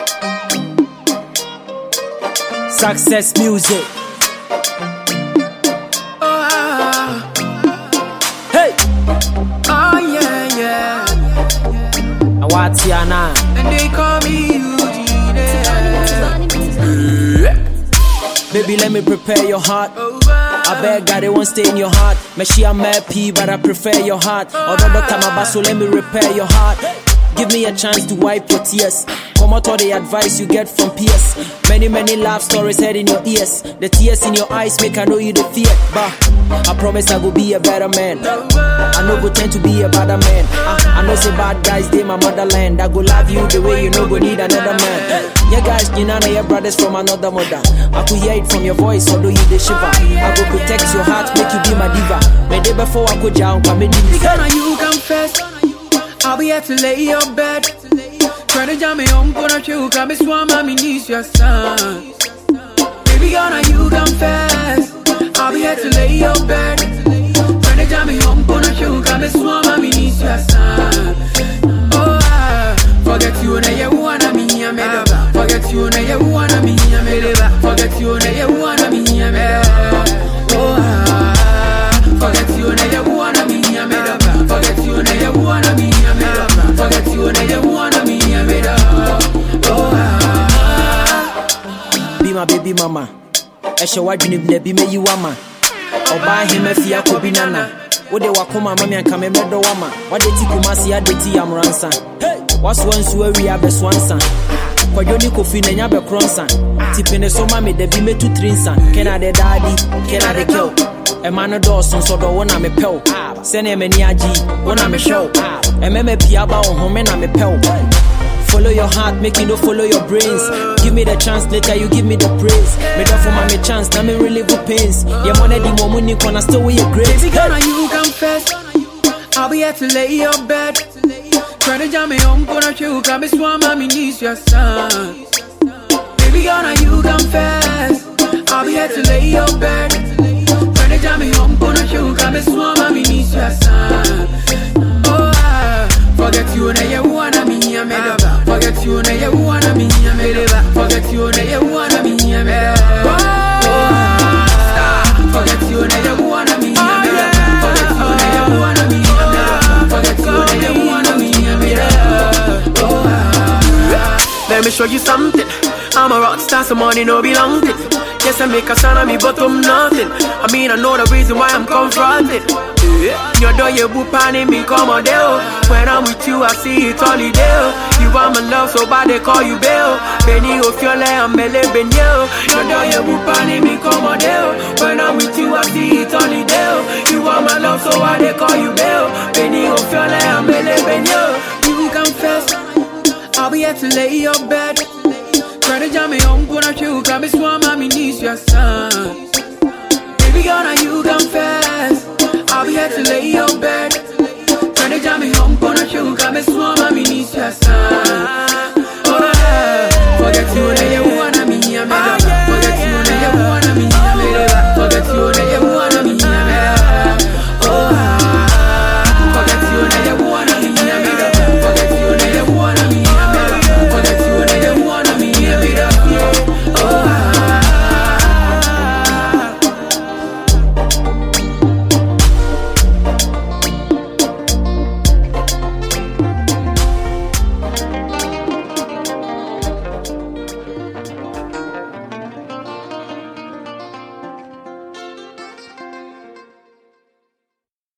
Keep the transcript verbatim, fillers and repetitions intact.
Success music. Oh, Hey, oh yeah, yeah. what's your name? And they call me Eugene. Baby, let me prepare your heart. Oh, I beg God, it won't stay in your heart. Me she a mad P, but I prefer your heart. Although Doctor Mabaso, let me repair your heart. Give me a chance to wipe your tears. Come out all the advice you get from peers. Many, many love stories head in your ears. The tears in your eyes make I know you the fear. But I promise I will be a better man. I know go tend to be a better man. I, I know say bad guys, they my motherland. I go love you the way you know go need another man. Yeah guys, you know your brothers from another mother. I could hear it from your voice, although you the shiver. I go protect your heart, make you be my diva. My day before I go down, come in. Because you confess, I'll be here to lay your bed. Try to jam me home, gonna chill, come swam, I need your son. Baby, gonna you confess, I'll be here to lay your bed. Try to jam me home, gonna chill, come swam, I need your son. Oh, ah, forget you, and you wanna me, I made up. Forget you, and you wanna me, I made up. Forget you, and you wanna me, I made up. Oh, ah, forget you, and you wanna me, I made up. Forget you, and you wanna me, I made up. Forget you, and you wanna me, I made up. Oh, ah. Be my baby mama. Esha wadwini be me you wama. Oba him afia ko bi nana. Wo de wakoma mama anka me medo wama. Wade ti kumasi ade ti amransa. Hey, waso ansu awi abeswansa. Kwadwoni kofi na nya be kronsa. Tipene so mama de bi metu trinsa. Kena de daddy, kena de kill. E man do son so do wona me pel. Sene me ni agi, wona me show. E me me pia ba wo home na me pel. Follow your heart, make you no follow your brains. Give me the chance, later you give me the praise. Me don't for my me chance, now me really good pains. Yeah, money the more money gonna still with your grace. Baby, gonna you confess, I'll be here to lay your bed. Try to jam me home, gonna chill, come swam, I need your son. Baby, gonna you confess, I'll be here to lay your bed. Try to jam me home, gonna chill, come swam, I need your son. Oh, ah, forget you, and you wanna me, I made up. Forget you, and you wanna me, I made up. Forget you, and you wanna me, I made up. Oh, ah, forget you, and you wanna me, I made up. Forget you, and you wanna me, I made up. Forget you, and you wanna me, I made up. Oh, ah. Let me show you something. I'm a rock star, so money no belong to. Yes, I make a sound of me, but I'm nothing. I mean, I know the reason why I'm confronted. Your door, you boop and me come on there. When I'm with you, I see it all day. You want my love, so bad they call you Bill. Benny, if you're like I'm Mele Benyo. Your door, you boop and me come on there. When I'm with you, I see it all day. You want my love, so why they call you Bill. Benny, if you're like I'm Mele Benyo. You confess, I'll be here to lay your bed. Try to jam me home, gonna chill, come swam, I need your son. Baby, gonna you confess, I'll be here to lay your bed. Try to jam me home, gonna chill, come swam, I need your son.